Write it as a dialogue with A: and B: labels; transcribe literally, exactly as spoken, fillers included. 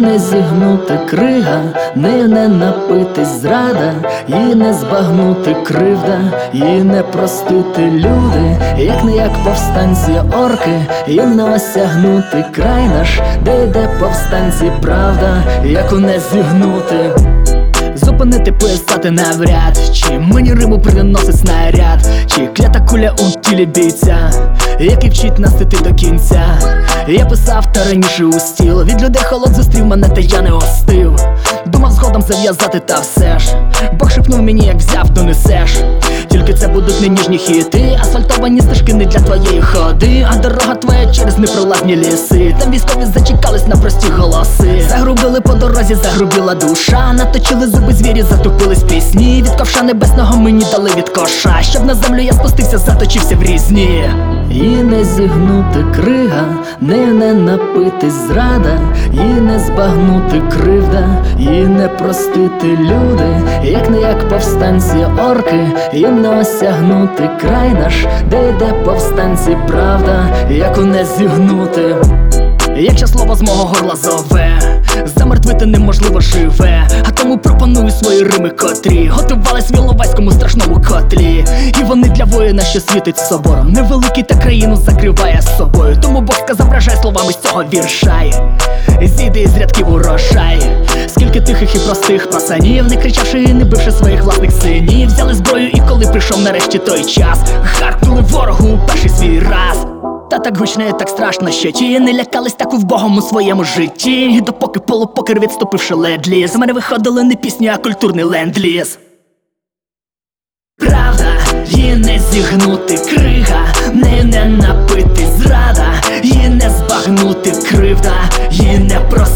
A: не зігнути крига, не не напитись зрада, і не збагнути кривда, і не простити люди, як не як повстанці орки, їм не осягнути край наш, де йде повстанці правда, яку не зігнути. Зупинити, писати навряд, чи мені риму приносить снаряд, чи клята куля у тілі бійця, який вчить нас іти до кінця. Я писав та раніше у стіл, від людей холод зустрів мене, та я не остив. Думав згодом зав'язати, та все ж Бог шепнув мені, як взяв, то несеш. Тільки це будуть не ніжні хіти, асфальтовані стежки не для твоєї ходи, а дорога твоя через непролазні ліси. Там військові зачекались на прості голоси. Загрубили по дорозі, загрубіла душа, наточили зуби звірі, затупились пісні. Від ковша небесного мені дали від коша, щоб на землю я спустився, заточився в різні. І не зігнути крига, не не напитись зрада, і не збагнути кривда, і не простити люди, як не як повстанці орки, їм не осягнути край наш, де йде повстанці правда, яку не зігнути. Якщо слово з мого горла зове, замертвити неможливо живе, а тому пропоную свої рими, котрі готувались в Іловайському страшному котлі. І вони для воїна, що світить собором, невеликий та країну закриває собою. Тому Бог сказав, вражай словами з цього віршай, зійди із рядків урожай. Скільки тихих і простих пацанів, не кричавши і не бивши своїх власних синів, взяли зброю, і коли прийшов нарешті той час, гаркнули ворогу у перший свій раз. Та так гучно і так страшно, що ті не лякались так у вбогом у своєму житті. І допоки полупокер відступивши ледлі, з мене виходили не пісні, а культурний ленд-ліз. Правда, її не зігнути крига, не не напити зрада, її не збагнути кривда, її не просто